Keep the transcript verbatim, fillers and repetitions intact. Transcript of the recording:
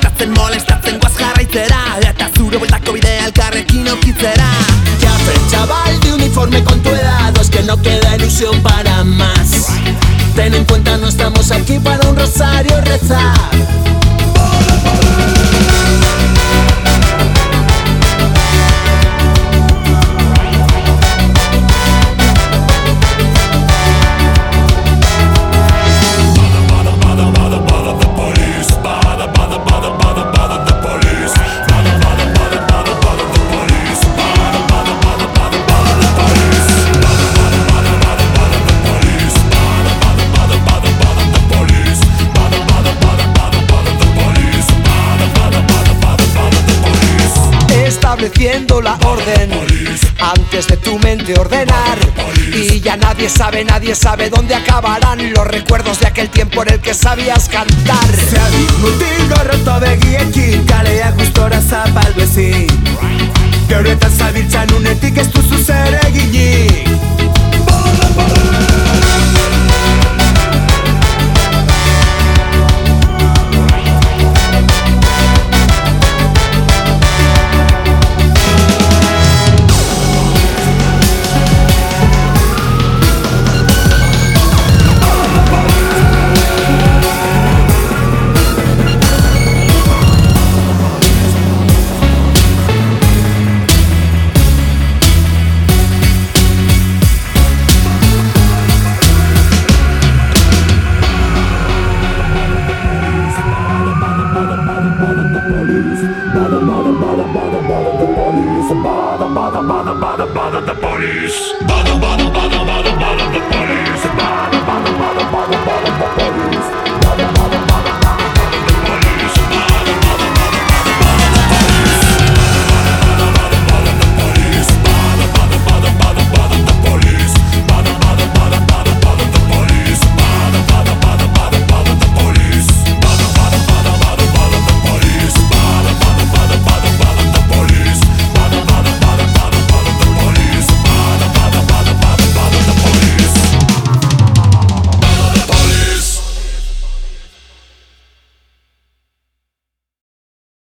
molestatzen, molestatzen guaz jarraitzera, eta zure bueltako bidea elkarrekin aurkitzera. ¿Qué hace el chaval de uniforme con tu edad? ¿O es que no queda ilusión para más? Ten en cuenta, no estamos aquí para un rosario rezar. Estableciendo la orden antes de tu mente ordenar. Y ya nadie sabe, nadie sabe dónde acabarán los recuerdos de aquel tiempo en el que sabías cantar. Mutil gorroto begiekin kaleak gustora zapaldu ezin. Gaur eta zabiltzan unetik ez duzu zer eginik. Bother, bother, bother, bother, bother the police. Bother, bother, bother, bother, bother the police. Bother, bother, bother, bother.